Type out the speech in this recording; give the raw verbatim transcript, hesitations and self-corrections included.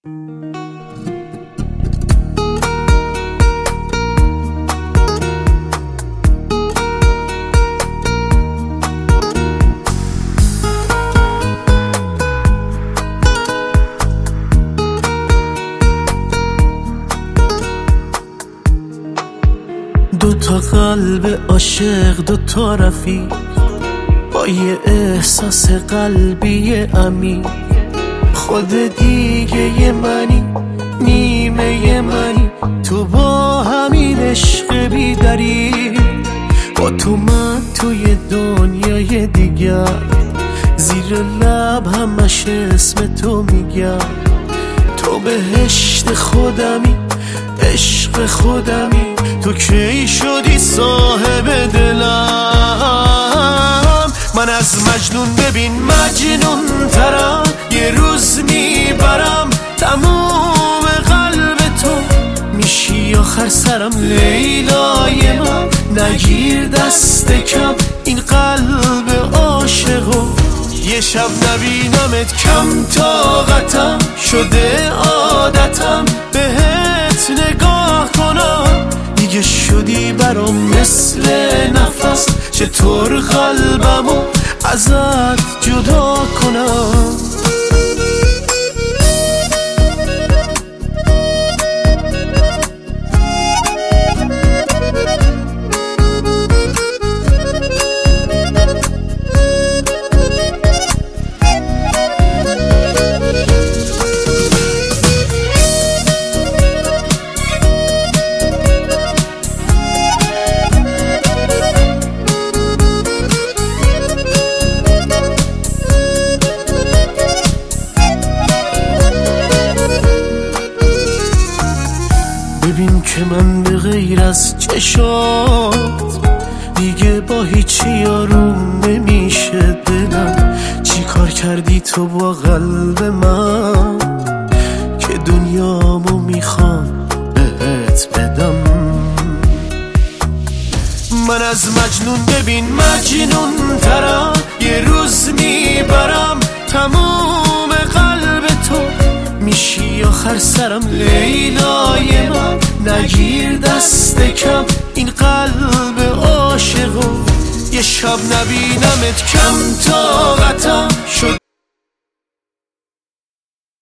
دو تا قلب عاشق، دو تا رفیق، با یه احساس قلبی عمیق. خود دیگه یه منی، نیمه یه منی، تو با همین عشق بی دریغ. با تو من توی دنیای دیگر، زیر لب همش اسم تو میگم. تو بهشت خودمی، عشق خودمی، تو کی شدی صاحب دلم. من از مجنون ببین مجنون ترم، یه روز میبرم تموم قلب تو، میشی آخر سرم لیلای من. نگیر دست کم این قلب عاشقو، یه شب نبینمت کم طاقتم شده عادتم بهت نگاه کنم. دیگه شدی برام مثل نفس، چطور قلبمو ازت جدا کنم. ببین که من به غیر از چشات دیگه با هیچی آروم نمیشه دلم. چی کار کردی تو با قلب من که دنیامو میخوام بهت بدم. من از مجنون ببین مجنون ترم، یه روز میبرم تموم قلب تو، میشی آخر سرم لیلای من. نگیر دست کم این قلب عاشقو، یه شب نبینمت کم طاقتم